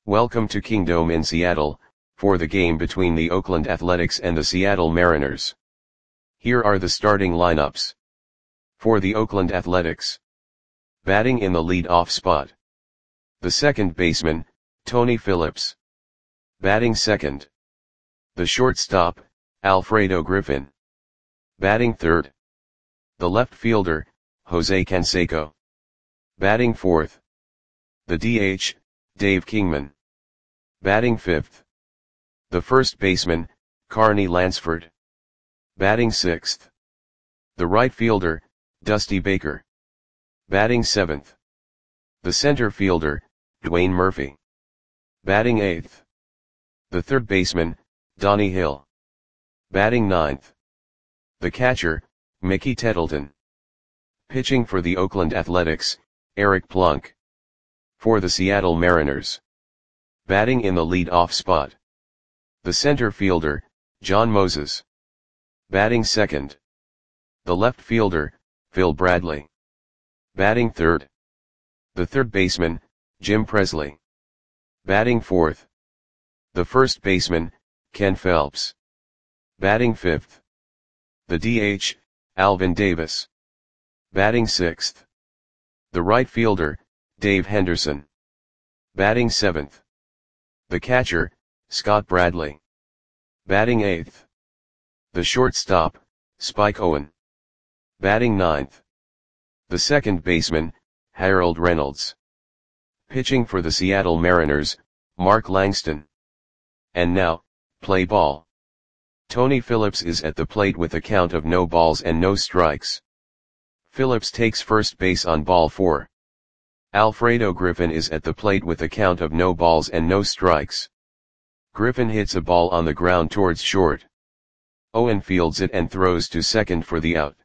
Welcome to Kingdome in Seattle, for the game between the Oakland Athletics and the Seattle Mariners. Here are the starting lineups. For the Oakland Athletics. Batting in the lead-off spot. The second baseman, Tony Phillips. Batting second. The shortstop, Alfredo Griffin. Batting third. The left fielder, Jose Canseco. Batting fourth. The DH, Dave Kingman. Batting fifth. The first baseman, Carney Lansford. Batting sixth. The right fielder, Dusty Baker. Batting seventh. The center fielder, Dwayne Murphy. Batting eighth. The third baseman, Donnie Hill. Batting ninth. The catcher, Mickey Tettleton. Pitching for the Oakland Athletics, Eric Plunk. For the Seattle Mariners. Batting in the lead-off spot. The center fielder, John Moses. Batting second. The left fielder, Phil Bradley. Batting third. The third baseman, Jim Presley. Batting fourth. The first baseman, Ken Phelps. Batting fifth. The DH, Alvin Davis. Batting sixth. The right fielder, Dave Henderson. Batting seventh. The catcher, Scott Bradley. Batting eighth. The shortstop, Spike Owen. Batting ninth. The second baseman, Harold Reynolds. Pitching for the Seattle Mariners, Mark Langston. And now, play ball. Tony Phillips is at the plate with a count of no balls and no strikes. Phillips takes first base on ball 4. Alfredo Griffin is at the plate with a count of no balls and no strikes. Griffin hits a ball on the ground towards short. Owen fields it and throws to second for the out.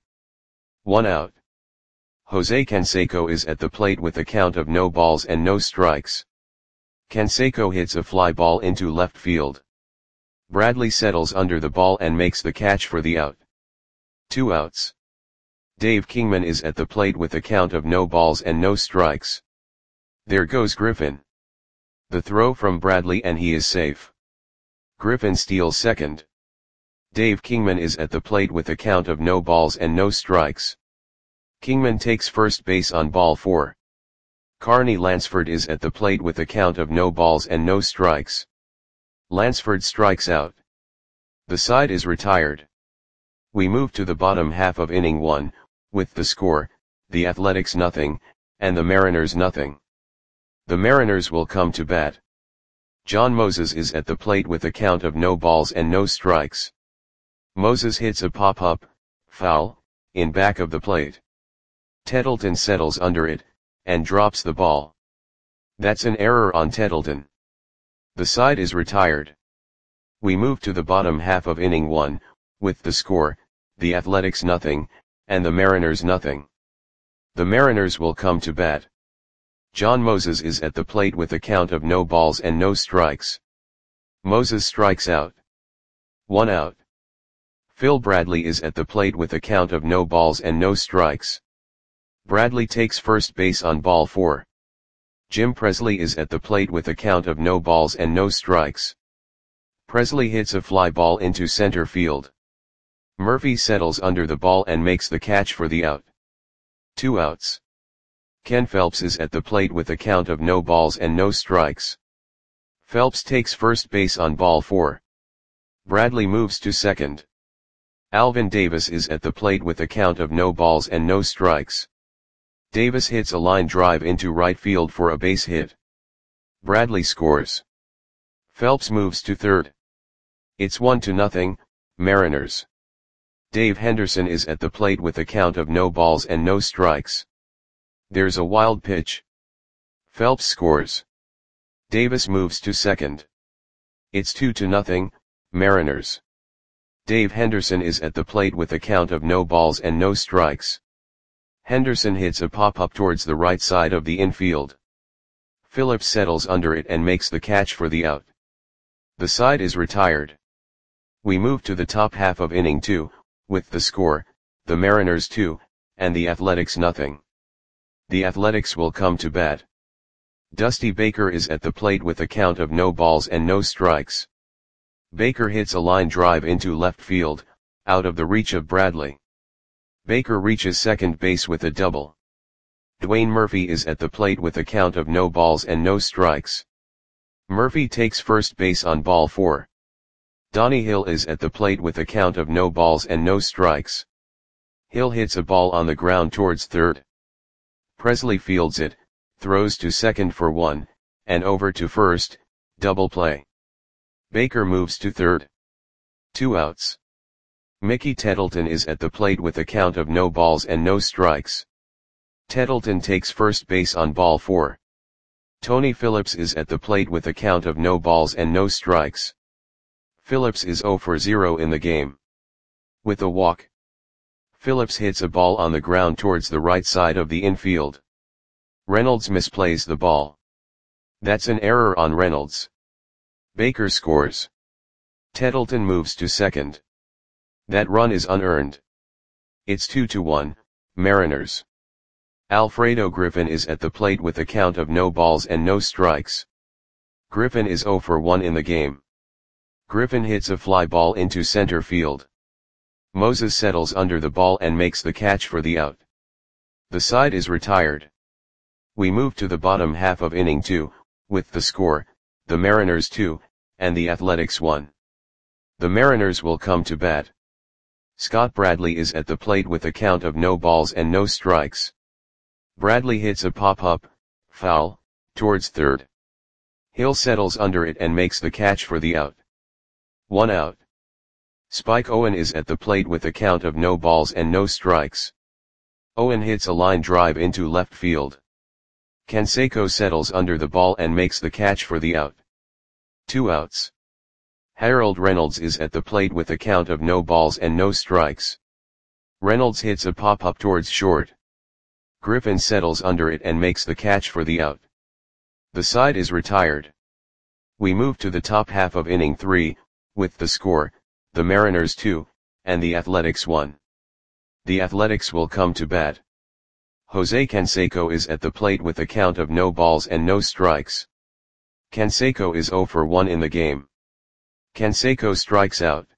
1 out. Jose Canseco is at the plate with a count of no balls and no strikes. Canseco hits a fly ball into left field. Bradley settles under the ball and makes the catch for the out. 2 outs. Dave Kingman is at the plate with a count of no balls and no strikes. There goes Griffin. The throw from Bradley and he is safe. Griffin steals second. Dave Kingman is at the plate with a count of no balls and no strikes. Kingman takes first base on ball 4. Carney Lansford is at the plate with a count of no balls and no strikes. Lansford strikes out. The side is retired. We move to the bottom half of inning 1, with the score, the Athletics 0, and the Mariners 0. The Mariners will come to bat. John Moses is at the plate with a count of no balls and no strikes. Moses hits a pop-up, foul, in back of the plate. Tettleton settles under it, and drops the ball. That's an error on Tettleton. The side is retired. We move to the bottom half of inning 1, with the score, the Athletics 0, and the Mariners 0. The Mariners will come to bat. John Moses is at the plate with a count of no balls and no strikes. Moses strikes out. 1 out. Phil Bradley is at the plate with a count of no balls and no strikes. Bradley takes first base on ball 4. Jim Presley is at the plate with a count of no balls and no strikes. Presley hits a fly ball into center field. Murphy settles under the ball and makes the catch for the out. 2 outs. Ken Phelps is at the plate with a count of no balls and no strikes. Phelps takes first base on ball 4. Bradley moves to second. Alvin Davis is at the plate with a count of no balls and no strikes. Davis hits a line drive into right field for a base hit. Bradley scores. Phelps moves to third. It's 1-0, Mariners. Dave Henderson is at the plate with a count of no balls and no strikes. There's a wild pitch. Phelps scores. Davis moves to second. It's 2-0, Mariners. Dave Henderson is at the plate with a count of no balls and no strikes. Henderson hits a pop-up towards the right side of the infield. Phillips settles under it and makes the catch for the out. The side is retired. We move to the top half of inning 2, with the score, the Mariners 2, and the Athletics 0. The Athletics will come to bat. Dusty Baker is at the plate with a count of no balls and no strikes. Baker hits a line drive into left field, out of the reach of Bradley. Baker reaches second base with a double. Dwayne Murphy is at the plate with a count of no balls and no strikes. Murphy takes first base on ball 4. Donnie Hill is at the plate with a count of no balls and no strikes. Hill hits a ball on the ground towards third. Presley fields it, throws to second for 1, and over to first, double play. Baker moves to third. 2 outs. Mickey Tettleton is at the plate with a count of no balls and no strikes. Tettleton takes first base on ball 4. Tony Phillips is at the plate with a count of no balls and no strikes. Phillips is 0 for 0 in the game. With a walk, Phillips hits a ball on the ground towards the right side of the infield. Reynolds misplays the ball. That's an error on Reynolds. Baker scores. Tettleton moves to second. That run is unearned. It's 2-1, Mariners. Alfredo Griffin is at the plate with a count of no balls and no strikes. Griffin is 0 for 1 in the game. Griffin hits a fly ball into center field. Moses settles under the ball and makes the catch for the out. The side is retired. We move to the bottom half of inning 2, with the score, the Mariners 2, and the Athletics 1. The Mariners will come to bat. Scott Bradley is at the plate with a count of no balls and no strikes. Bradley hits a pop-up, foul, towards third. Hill settles under it and makes the catch for the out. 1 out. Spike Owen is at the plate with a count of no balls and no strikes. Owen hits a line drive into left field. Canseco settles under the ball and makes the catch for the out. 2 outs. Harold Reynolds is at the plate with a count of no balls and no strikes. Reynolds hits a pop-up towards short. Griffin settles under it and makes the catch for the out. The side is retired. We move to the top half of inning 3, with the score, the Mariners 2, and the Athletics 1. The Athletics will come to bat. Jose Canseco is at the plate with a count of no balls and no strikes. Canseco is 0 for 1 in the game. Canseco strikes out.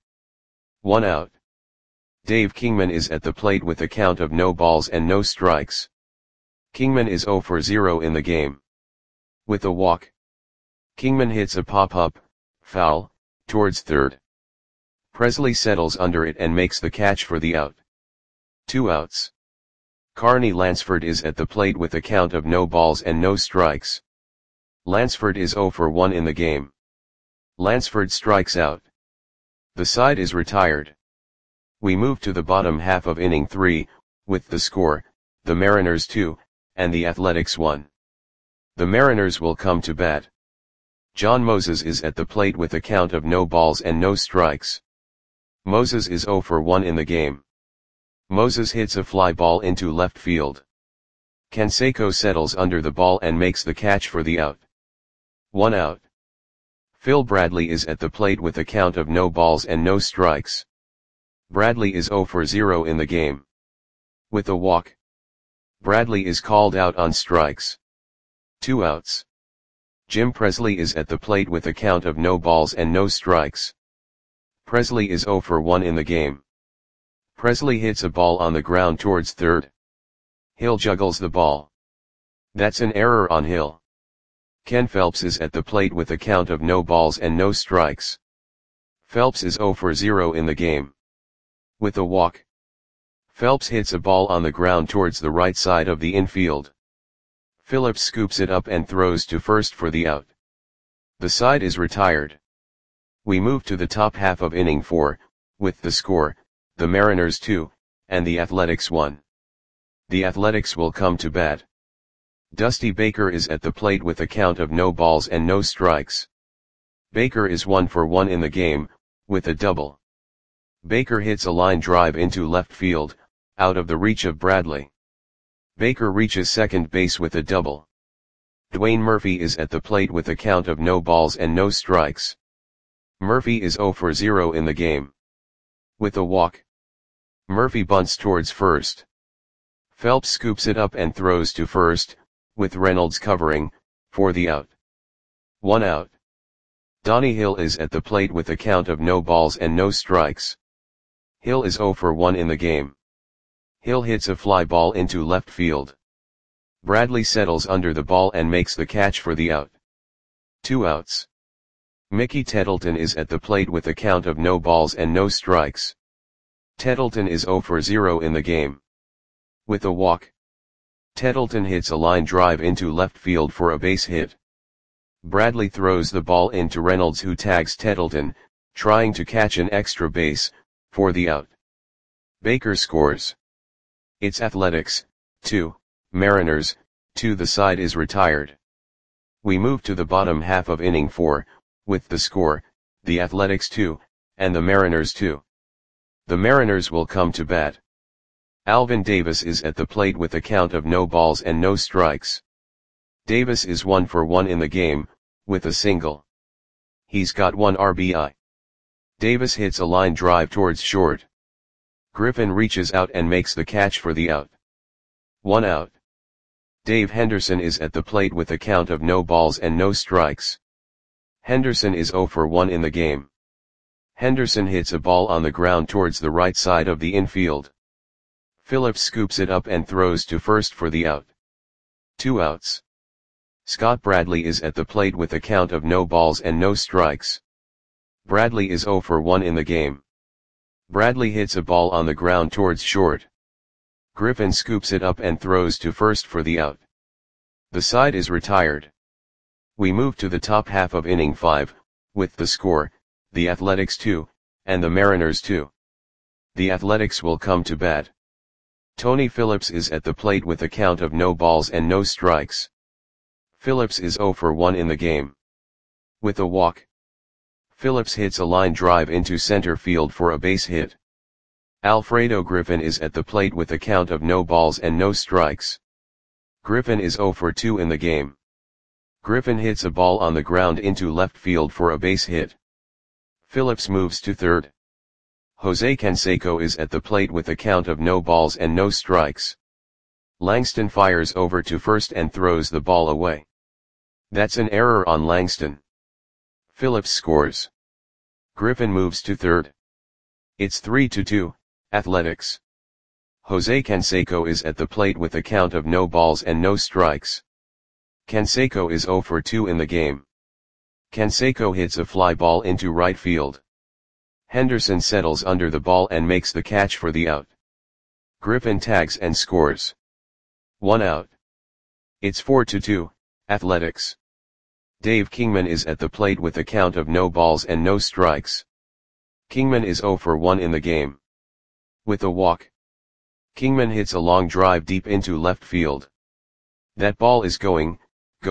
1 out. Dave Kingman is at the plate with a count of no balls and no strikes. Kingman is 0 for 0 in the game. With a walk, Kingman hits a pop-up, foul, towards third. Presley settles under it and makes the catch for the out. 2 outs. Carney Lansford is at the plate with a count of no balls and no strikes. Lansford is 0 for 1 in the game. Lansford strikes out. The side is retired. We move to the bottom half of inning 3, with the score, the Mariners 2, and the Athletics 1. The Mariners will come to bat. John Moses is at the plate with a count of no balls and no strikes. Moses is 0 for 1 in the game. Moses hits a fly ball into left field. Canseco settles under the ball and makes the catch for the out. 1 out. Phil Bradley is at the plate with a count of no balls and no strikes. Bradley is 0 for 0 in the game. With a walk, Bradley is called out on strikes. 2 outs. Jim Presley is at the plate with a count of no balls and no strikes. Presley is 0 for 1 in the game. Presley hits a ball on the ground towards third. Hill juggles the ball. That's an error on Hill. Ken Phelps is at the plate with a count of no balls and no strikes. Phelps is 0 for 0 in the game. With a walk, Phelps hits a ball on the ground towards the right side of the infield. Phillips scoops it up and throws to first for the out. The side is retired. We move to the top half of inning 4, with the score, the Mariners 2, and the Athletics 1. The Athletics will come to bat. Dusty Baker is at the plate with a count of no balls and no strikes. Baker is 1 for 1 in the game, with a double. Baker hits a line drive into left field, out of the reach of Bradley. Baker reaches second base with a double. Dwayne Murphy is at the plate with a count of no balls and no strikes. Murphy is 0 for 0 in the game. With a walk, Murphy bunts towards first. Phelps scoops it up and throws to first, with Reynolds covering, for the out. 1 out. Donnie Hill is at the plate with a count of no balls and no strikes. Hill is 0 for 1 in the game. Hill hits a fly ball into left field. Bradley settles under the ball and makes the catch for the out. 2 outs. Mickey Tettleton is at the plate with a count of no balls and no strikes. Tettleton is 0 for 0 in the game. With a walk, Tettleton hits a line drive into left field for a base hit. Bradley throws the ball into Reynolds, who tags Tettleton, trying to catch an extra base, for the out. Baker scores. It's Athletics, 2, Mariners, 2. The side is retired. We move to the bottom half of inning 4, with the score, the Athletics 2, and the Mariners 2. The Mariners will come to bat. Alvin Davis is at the plate with a count of no balls and no strikes. Davis is 1 for 1 in the game, with a single. He's got 1 RBI. Davis hits a line drive towards short. Griffin reaches out and makes the catch for the out. 1 out. Dave Henderson is at the plate with a count of no balls and no strikes. Henderson is 0 for 1 in the game. Henderson hits a ball on the ground towards the right side of the infield. Phillips scoops it up and throws to first for the out. 2 outs. Scott Bradley is at the plate with a count of no balls and no strikes. Bradley is 0 for 1 in the game. Bradley hits a ball on the ground towards short. Griffin scoops it up and throws to first for the out. The side is retired. We move to the top half of inning 5, with the score, the Athletics 2, and the Mariners 2. The Athletics will come to bat. Tony Phillips is at the plate with a count of no balls and no strikes. Phillips is 0 for 1 in the game. With a walk, Phillips hits a line drive into center field for a base hit. Alfredo Griffin is at the plate with a count of no balls and no strikes. Griffin is 0 for 2 in the game. Griffin hits a ball on the ground into left field for a base hit. Phillips moves to third. Jose Canseco is at the plate with a count of no balls and no strikes. Langston fires over to first and throws the ball away. That's an error on Langston. Phillips scores. Griffin moves to third. It's 3-2, Athletics. Jose Canseco is at the plate with a count of no balls and no strikes. Canseco is 0 for 2 in the game. Canseco hits a fly ball into right field. Henderson settles under the ball and makes the catch for the out. Griffin tags and scores. 1 out. It's 4-2, Athletics. Dave Kingman is at the plate with a count of no balls and no strikes. Kingman is 0 for 1 in the game. With a walk, Kingman hits a long drive deep into left field. That ball is gone.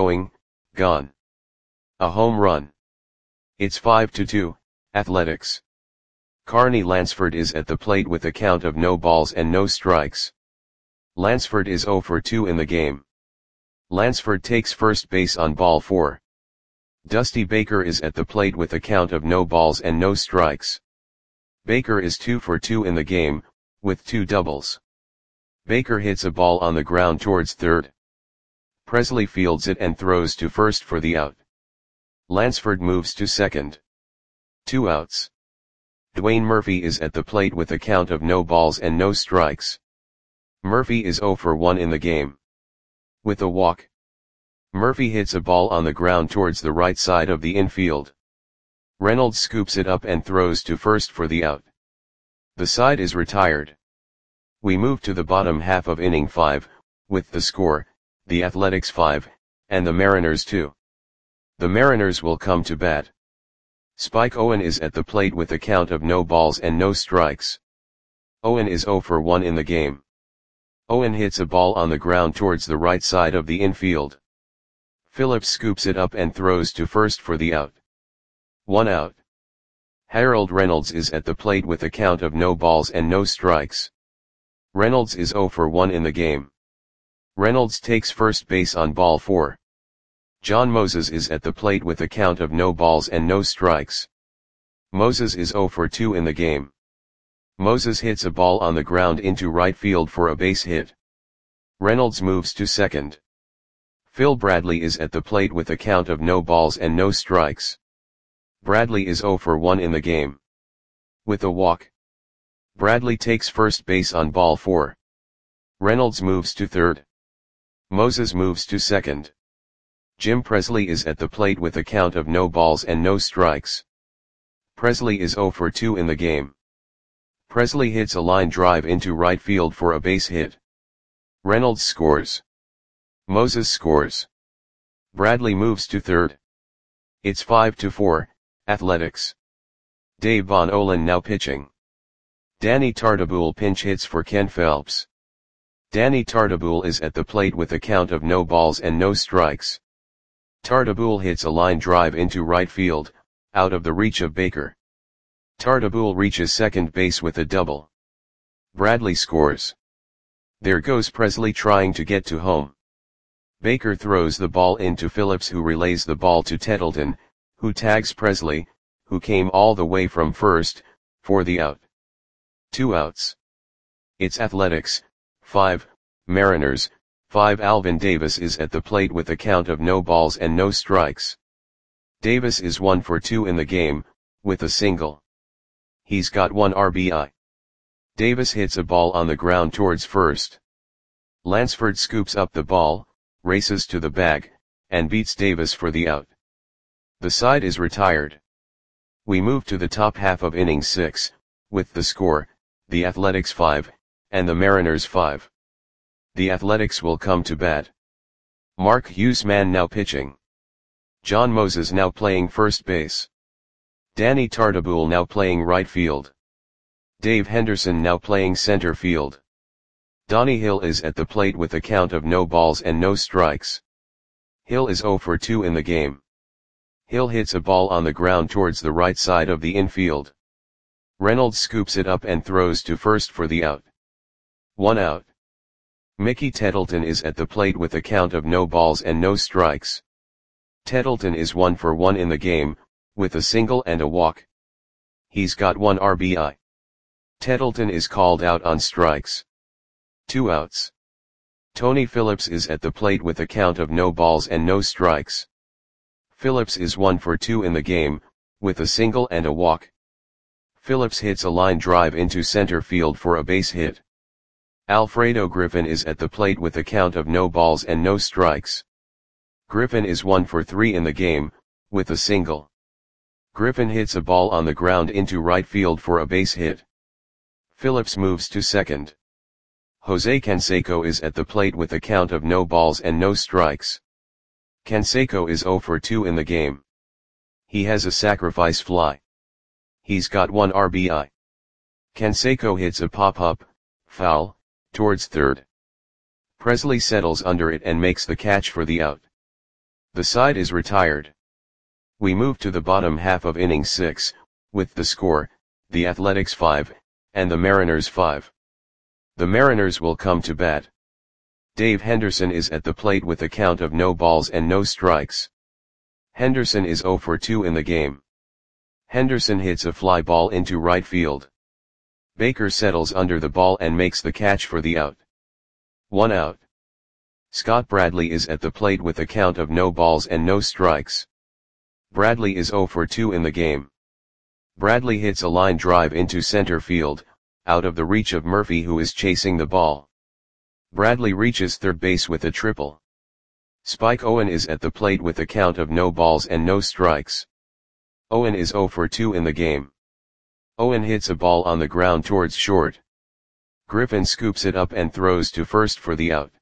A home run. It's 5-2, Athletics. Carney Lansford is at the plate with a count of no balls and no strikes. Lansford is 0 for 2 in the game. Lansford takes first base on ball 4. Dusty Baker is at the plate with a count of no balls and no strikes. Baker is 2 for 2 in the game, with 2 doubles. Baker hits a ball on the ground towards third. Presley fields it and throws to first for the out. Lansford moves to second. 2 outs. Dwayne Murphy is at the plate with a count of no balls and no strikes. Murphy is 0 for 1 in the game. With a walk, Murphy hits a ball on the ground towards the right side of the infield. Reynolds scoops it up and throws to first for the out. The side is retired. We move to the bottom half of inning 5, with the score, the Athletics 5, and the Mariners 2. The Mariners will come to bat. Spike Owen is at the plate with a count of no balls and no strikes. Owen is 0 for 1 in the game. Owen hits a ball on the ground towards the right side of the infield. Phillips scoops it up and throws to first for the out. 1 out. Harold Reynolds is at the plate with a count of no balls and no strikes. Reynolds is 0 for 1 in the game. Reynolds takes first base on ball 4. John Moses is at the plate with a count of no balls and no strikes. Moses is 0 for 2 in the game. Moses hits a ball on the ground into right field for a base hit. Reynolds moves to second. Phil Bradley is at the plate with a count of no balls and no strikes. Bradley is 0 for 1 in the game. With a walk, Bradley takes first base on ball 4. Reynolds moves to third. Moses moves to second. Jim Presley is at the plate with a count of no balls and no strikes. Presley is 0 for 2 in the game. Presley hits a line drive into right field for a base hit. Reynolds scores. Moses scores. Bradley moves to third. It's 5-4, Athletics. Dave Von Olen now pitching. Danny Tartabull pinch hits for Ken Phelps. Danny Tartabull is at the plate with a count of no balls and no strikes. Tartabull hits a line drive into right field, out of the reach of Baker. Tartabull reaches second base with a double. Bradley scores. There goes Presley trying to get to home. Baker throws the ball into Phillips, who relays the ball to Tettleton, who tags Presley, who came all the way from first, for the out. 2 outs. It's Athletics, 5, Mariners, 5. Alvin Davis is at the plate with a count of no balls and no strikes. Davis is 1 for 2 in the game, with a single. He's got 1 RBI. Davis hits a ball on the ground towards first. Lansford scoops up the ball, races to the bag, and beats Davis for the out. The side is retired. We move to the top half of inning 6, with the score, the Athletics 5, and the Mariners 5. The Athletics will come to bat. Mark Huseman now pitching. John Moses now playing first base. Danny Tartabull now playing right field. Dave Henderson now playing center field. Donnie Hill is at the plate with a count of no balls and no strikes. Hill is 0 for 2 in the game. Hill hits a ball on the ground towards the right side of the infield. Reynolds scoops it up and throws to first for the out. 1 out. Mickey Tettleton is at the plate with a count of no balls and no strikes. Tettleton is 1 for 1 in the game, with a single and a walk. He's got 1 RBI. Tettleton is called out on strikes. 2 outs. Tony Phillips is at the plate with a count of no balls and no strikes. Phillips is 1 for 2 in the game, with a single and a walk. Phillips hits a line drive into center field for a base hit. Alfredo Griffin is at the plate with a count of no balls and no strikes. Griffin is 1 for 3 in the game, with a single. Griffin hits a ball on the ground into right field for a base hit. Phillips moves to second. Jose Canseco is at the plate with a count of no balls and no strikes. Canseco is 0 for 2 in the game. He has a sacrifice fly. He's got 1 RBI. Canseco hits a pop-up, foul, towards third. Presley settles under it and makes the catch for the out. The side is retired. We move to the bottom half of inning 6, with the score, the Athletics 5, and the Mariners 5. The Mariners will come to bat. Dave Henderson is at the plate with a count of no balls and no strikes. Henderson is 0 for 2 in the game. Henderson hits a fly ball into right field. Baker settles under the ball and makes the catch for the out. 1 out. Scott Bradley is at the plate with a count of no balls and no strikes. Bradley is 0 for 2 in the game. Bradley hits a line drive into center field, out of the reach of Murphy, who is chasing the ball. Bradley reaches third base with a triple. Spike Owen is at the plate with a count of no balls and no strikes. Owen is 0 for 2 in the game. Owen hits a ball on the ground towards short. Griffin scoops it up and throws to first for the out.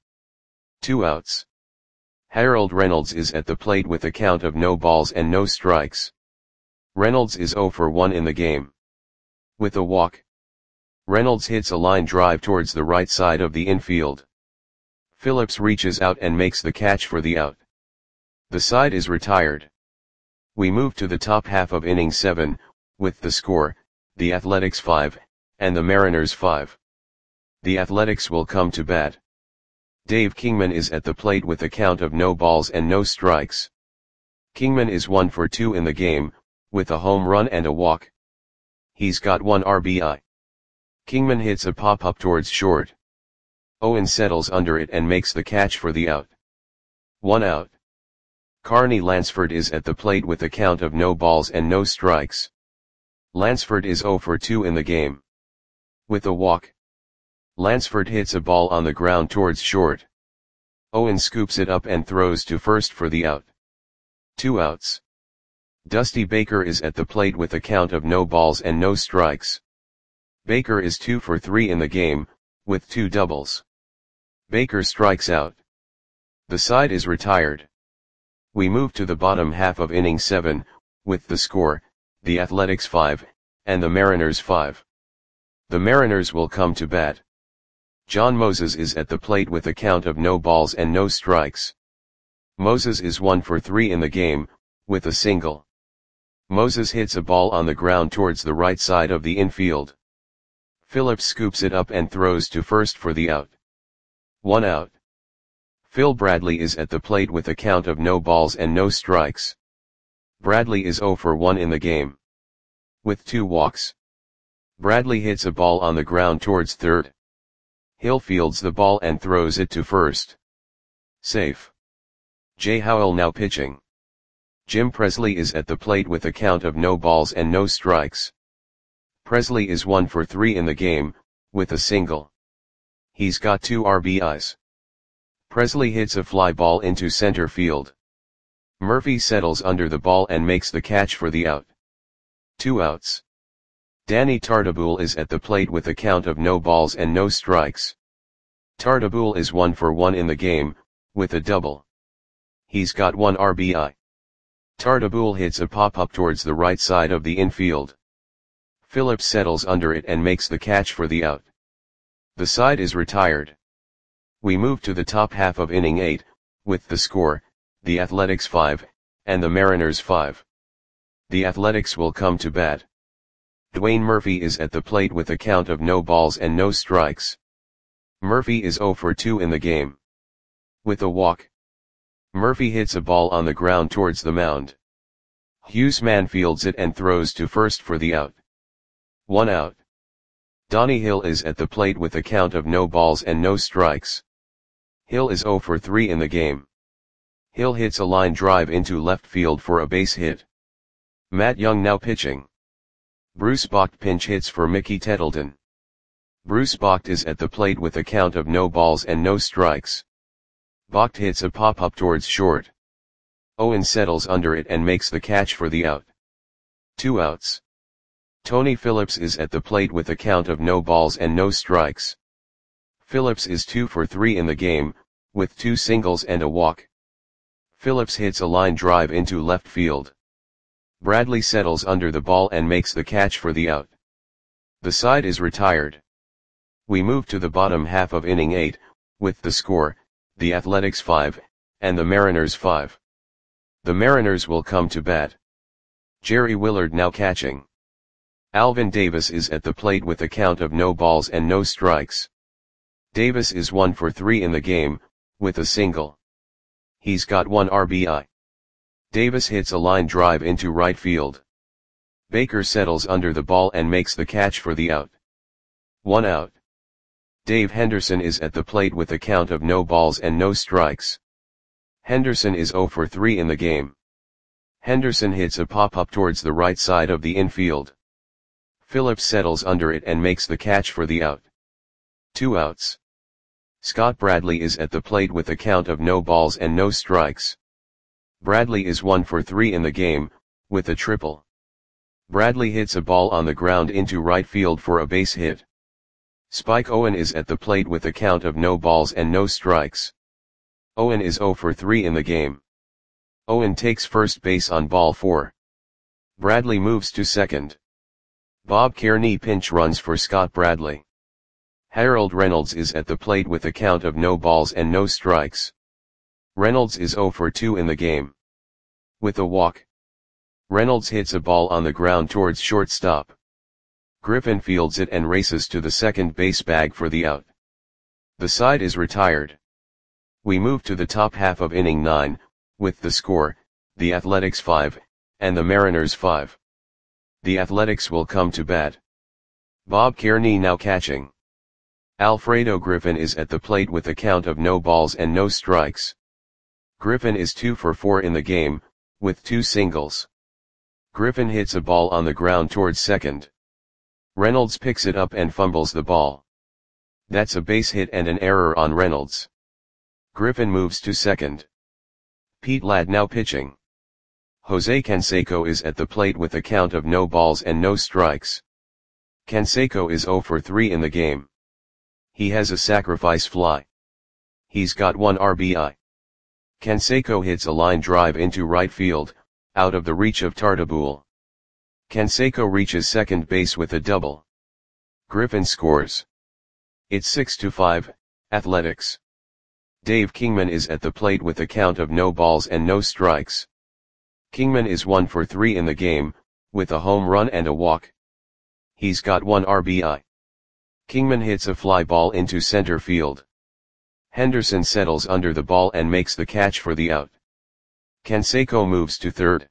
2 outs. Harold Reynolds is at the plate with a count of no balls and no strikes. Reynolds is 0 for 1 in the game. With a walk, Reynolds hits a line drive towards the right side of the infield. Phillips reaches out and makes the catch for the out. The side is retired. We move to the top half of inning 7, with the score, the Athletics 5, and the Mariners 5. The Athletics will come to bat. Dave Kingman is at the plate with a count of no balls and no strikes. Kingman is 1 for 2 in the game, with a home run and a walk. He's got 1 RBI. Kingman hits a pop-up towards short. Owen settles under it and makes the catch for the out. 1 out. Carney Lansford is at the plate with a count of no balls and no strikes. Lansford is 0 for 2 in the game. With a walk, Lansford hits a ball on the ground towards short. Owen scoops it up and throws to first for the out. 2 outs. Dusty Baker is at the plate with a count of no balls and no strikes. Baker is 2 for 3 in the game, with 2 doubles. Baker strikes out. The side is retired. We move to the bottom half of inning 7, with the score, the Athletics 5, and the Mariners 5. The Mariners will come to bat. John Moses is at the plate with a count of no balls and no strikes. Moses is 1 for 3 in the game, with a single. Moses hits a ball on the ground towards the right side of the infield. Phillips scoops it up and throws to first for the out. 1 out. Phil Bradley is at the plate with a count of no balls and no strikes. Bradley is 0 for 1 in the game. With 2 walks. Bradley hits a ball on the ground towards third. Hill fields the ball and throws it to first. Safe. Jay Howell now pitching. Jim Presley is at the plate with a count of no balls and no strikes. Presley is 1 for 3 in the game, with a single. He's got 2 RBIs. Presley hits a fly ball into center field. Murphy settles under the ball and makes the catch for the out. 2 outs. Danny Tartabull is at the plate with a count of no balls and no strikes. Tartabull is 1 for 1 in the game, with a double. He's got 1 RBI. Tartabull hits a pop-up towards the right side of the infield. Phillips settles under it and makes the catch for the out. The side is retired. We move to the top half of inning 8, with the score, the Athletics 5, and the Mariners 5. The Athletics will come to bat. Dwayne Murphy is at the plate with a count of no balls and no strikes. Murphy is 0 for 2 in the game. With a walk, Murphy hits a ball on the ground towards the mound. Huseman fields it and throws to first for the out. 1 out. Donnie Hill is at the plate with a count of no balls and no strikes. Hill is 0 for 3 in the game. Hill hits a line drive into left field for a base hit. Matt Young now pitching. Bruce Bocht pinch hits for Mickey Tettleton. Bruce Bocht is at the plate with a count of no balls and no strikes. Bocht hits a pop-up towards short. Owen settles under it and makes the catch for the out. 2 outs. Tony Phillips is at the plate with a count of no balls and no strikes. Phillips is 2 for 3 in the game, with 2 singles and a walk. Phillips hits a line drive into left field. Bradley settles under the ball and makes the catch for the out. The side is retired. We move to the bottom half of inning 8, with the score, the Athletics 5, and the Mariners 5. The Mariners will come to bat. Jerry Willard now catching. Alvin Davis is at the plate with a count of no balls and no strikes. Davis is 1 for 3 in the game, with a single. He's got 1 RBI. Davis hits a line drive into right field. Baker settles under the ball and makes the catch for the out. 1 out. Dave Henderson is at the plate with a count of no balls and no strikes. Henderson is 0 for 3 in the game. Henderson hits a pop-up towards the right side of the infield. Phillips settles under it and makes the catch for the out. 2 outs. Scott Bradley is at the plate with a count of no balls and no strikes. Bradley is 1 for 3 in the game, with a triple. Bradley hits a ball on the ground into right field for a base hit. Spike Owen is at the plate with a count of no balls and no strikes. Owen is 0 for 3 in the game. Owen takes first base on ball 4. Bradley moves to second. Bob Kearney pinch runs for Scott Bradley. Harold Reynolds is at the plate with a count of no balls and no strikes. Reynolds is 0 for 2 in the game. With a walk, Reynolds hits a ball on the ground towards shortstop. Griffin fields it and races to the second base bag for the out. The side is retired. We move to the top half of inning 9, with the score, the Athletics 5, and the Mariners 5. The Athletics will come to bat. Bob Kearney now catching. Alfredo Griffin is at the plate with a count of no balls and no strikes. Griffin is 2 for 4 in the game, with 2 singles. Griffin hits a ball on the ground towards second. Reynolds picks it up and fumbles the ball. That's a base hit and an error on Reynolds. Griffin moves to second. Pete Ladd now pitching. Jose Canseco is at the plate with a count of no balls and no strikes. Canseco is 0 for 3 in the game. He has a sacrifice fly. He's got 1 RBI. Canseco hits a line drive into right field, out of the reach of Tartabull. Canseco reaches second base with a double. Griffin scores. It's 6-5, Athletics. Dave Kingman is at the plate with a count of no balls and no strikes. Kingman is 1 for 3 in the game, with a home run and a walk. He's got 1 RBI. Kingman hits a fly ball into center field. Henderson settles under the ball and makes the catch for the out. Canseco moves to third.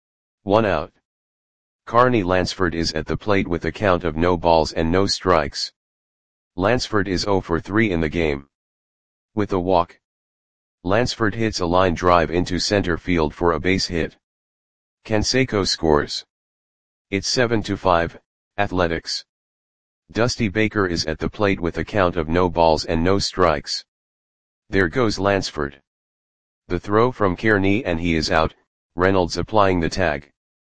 1 out. Carney Lansford is at the plate with a count of no balls and no strikes. Lansford is 0 for 3 in the game. With a walk. Lansford hits a line drive into center field for a base hit. Canseco scores. It's 7-5, Athletics. Dusty Baker is at the plate with a count of no balls and no strikes. There goes Lansford. The throw from Kearney and he is out, Reynolds applying the tag.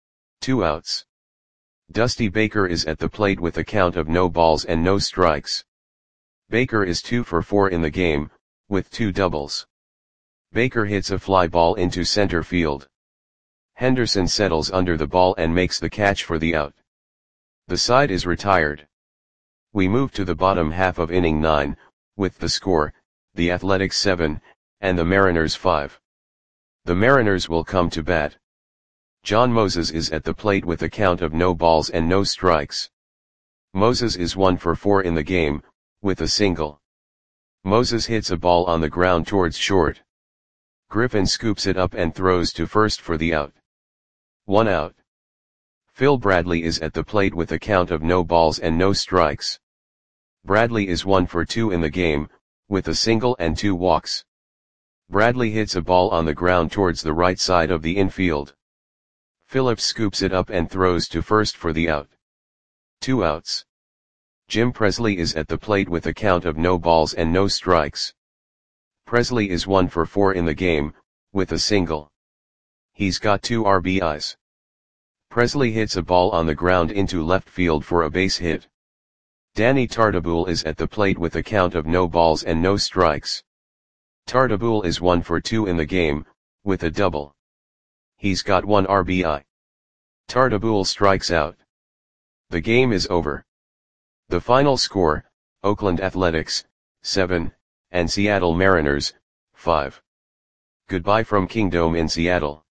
2 outs. Dusty Baker is at the plate with a count of no balls and no strikes. Baker is 2 for 4 in the game, with 2 doubles. Baker hits a fly ball into center field. Henderson settles under the ball and makes the catch for the out. The side is retired. We move to the bottom half of inning 9, with the score, the Athletics 7, and the Mariners 5. The Mariners will come to bat. John Moses is at the plate with a count of no balls and no strikes. Moses is 1 for 4 in the game, with a single. Moses hits a ball on the ground towards short. Griffin scoops it up and throws to first for the out. 1 out. Phil Bradley is at the plate with a count of no balls and no strikes. Bradley is 1 for 2 in the game, with a single and 2 walks. Bradley hits a ball on the ground towards the right side of the infield. Phillips scoops it up and throws to first for the out. 2 outs. Jim Presley is at the plate with a count of no balls and no strikes. Presley is 1 for 4 in the game, with a single. He's got 2 RBIs. Presley hits a ball on the ground into left field for a base hit. Danny Tartabull is at the plate with a count of no balls and no strikes. Tartabull is 1 for 2 in the game, with a double. He's got 1 RBI. Tartabull strikes out. The game is over. The final score, Oakland Athletics, 7, and Seattle Mariners, 5. Goodbye from Kingdome in Seattle.